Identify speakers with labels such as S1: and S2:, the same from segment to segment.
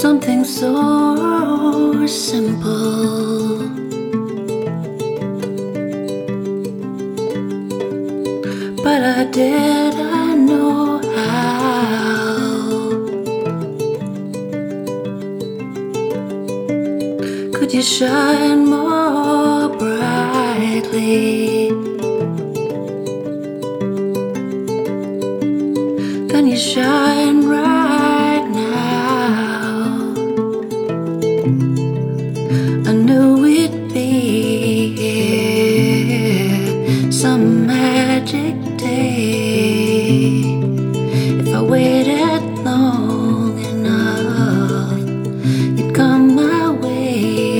S1: something so simple, but I didn't know how. Could you shine more brightly? Can you shine right now? I knew we'd be here some magic day. If I waited long enough, you'd come my way.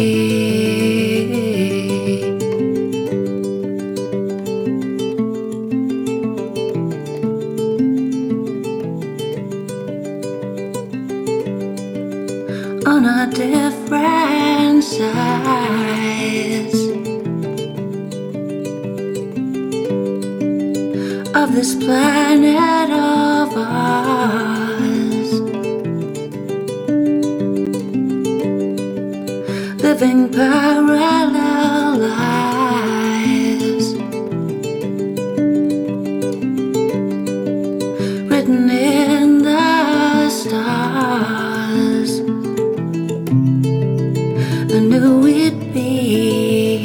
S1: On a different size of this planet of ours, living parallel lives, written in the stars. I knew we'd be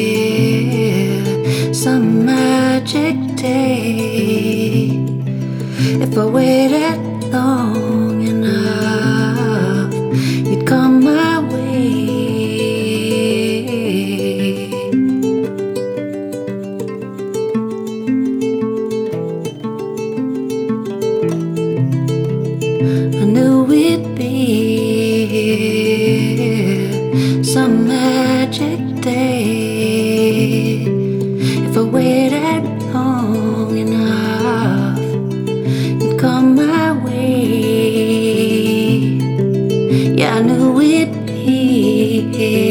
S1: here some magic day. If I waited long enough, you'd come my way. I knew we'd be here some magic day. If I waited long enough, you'd come my way. Yeah, I knew we'd be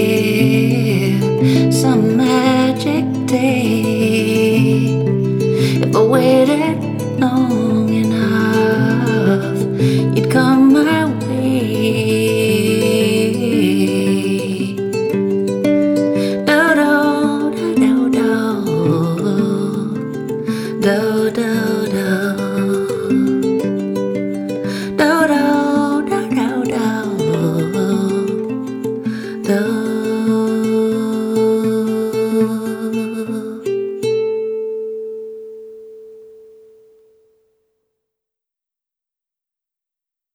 S1: here some magic day. If I waited long enough, you'd come my way. Do do do do do do.